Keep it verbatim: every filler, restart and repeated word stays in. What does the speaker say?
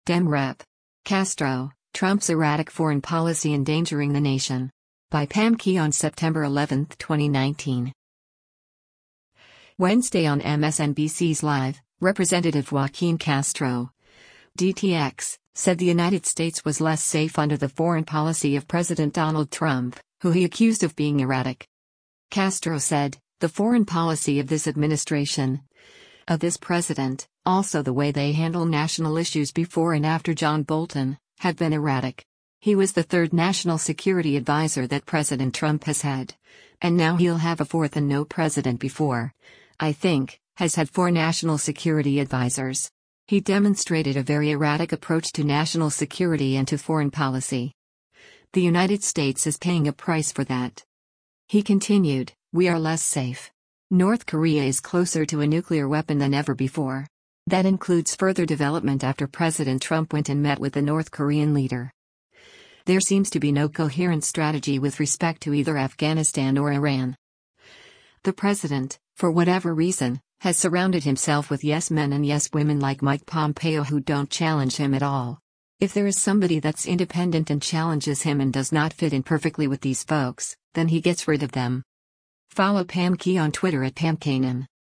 Dem Rep. Castro, Trump's erratic foreign policy endangering the nation. By Pam Key on September eleventh, twenty nineteen. Wednesday on M S N B C's Live, Representative Joaquin Castro, D T X, said the United States was less safe under the foreign policy of President Donald Trump, who he accused of being erratic. Castro said, "The foreign policy of this administration, of this president, also the way they handle national issues before and after John Bolton, have been erratic. He was the third national security advisor that President Trump has had. And now he'll have a fourth, and no president before, I think, has had four national security advisors. He demonstrated a very erratic approach to national security and to foreign policy. The United States is paying a price for that." He continued, "We are less safe. North Korea is closer to a nuclear weapon than ever before. That includes further development after President Trump went and met with the North Korean leader. There seems to be no coherent strategy with respect to either Afghanistan or Iran. The president, for whatever reason, has surrounded himself with yes men and yes women like Mike Pompeo who don't challenge him at all. If there is somebody that's independent and challenges him and does not fit in perfectly with these folks, then he gets rid of them." Follow Pam Key on Twitter at Pam Kanan.